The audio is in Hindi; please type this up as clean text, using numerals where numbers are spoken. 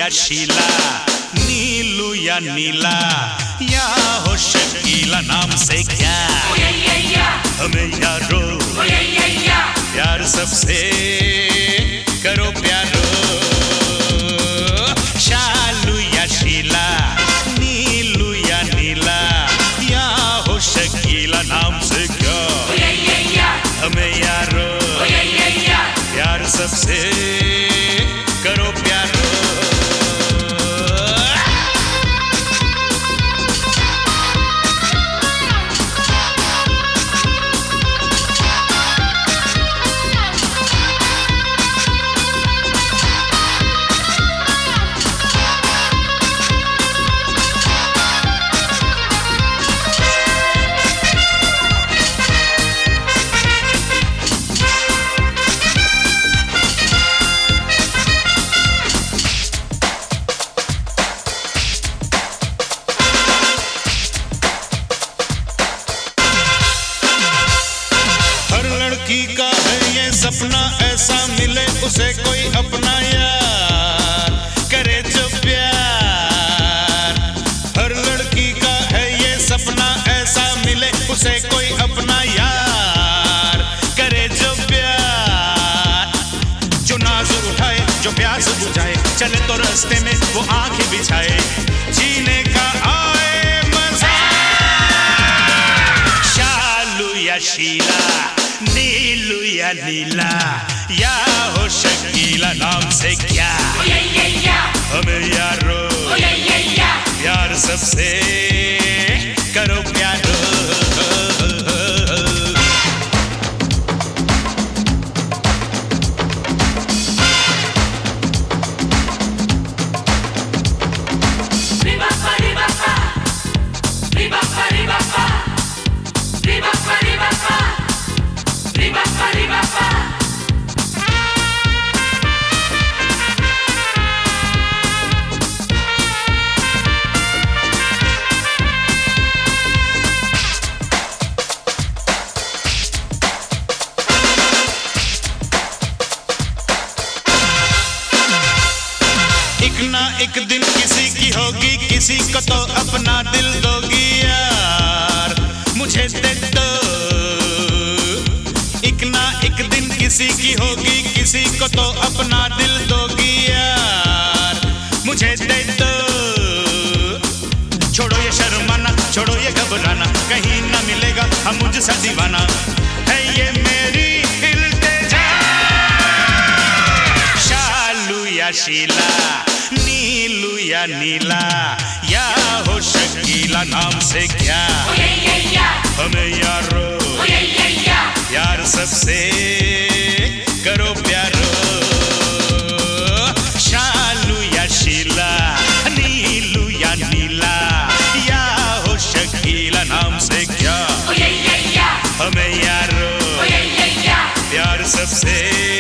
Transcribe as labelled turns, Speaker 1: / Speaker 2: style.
Speaker 1: या शीला, नीलू या नीला, या हो शकीला, नाम से क्या हमें यारो प्यार सबसे करो प्यारो। शालू या शीला, नीलू या नीला, या हो शकीला, नाम से क्या हमें यारो प्यार सबसे करो प्यारो। लड़की का है ये सपना ऐसा मिले उसे कोई अपना यार करे जो प्यार। हर लड़की का है ये सपना ऐसा मिले उसे कोई अपना यार करे जो प्यार। जो नाज उठाए जो प्यास बुझाए, चले तो रास्ते में वो आंखें बिछाए, जीने का आए मजा। शालू या शीला, नीलू या नीला, या हो शकीला, नाम से क्या हमें यारो प्यार सबसे करो प्यारो। एक ना एक दिन किसी की होगी, किसी को तो अपना दिल दोगी यार मुझे दे दो। एक ना एक दिन किसी की होगी, किसी को तो अपना दिल दोगी यार मुझे दे दो। छोड़ो ये शर्माना, छोड़ो ये घबराना, कहीं ना मिलेगा हम मुझसे दीवाना, है ये मेरी इल्तिजा। शालू या शीला, नीलू या नीला, या हो शकीला, नाम से क्या हमें यारो प्यार सबसे करो प्यारो। शालू या शीला, नीलू या नीला, या हो शकीला, नाम से क्या हमें यारो प्यार सबसे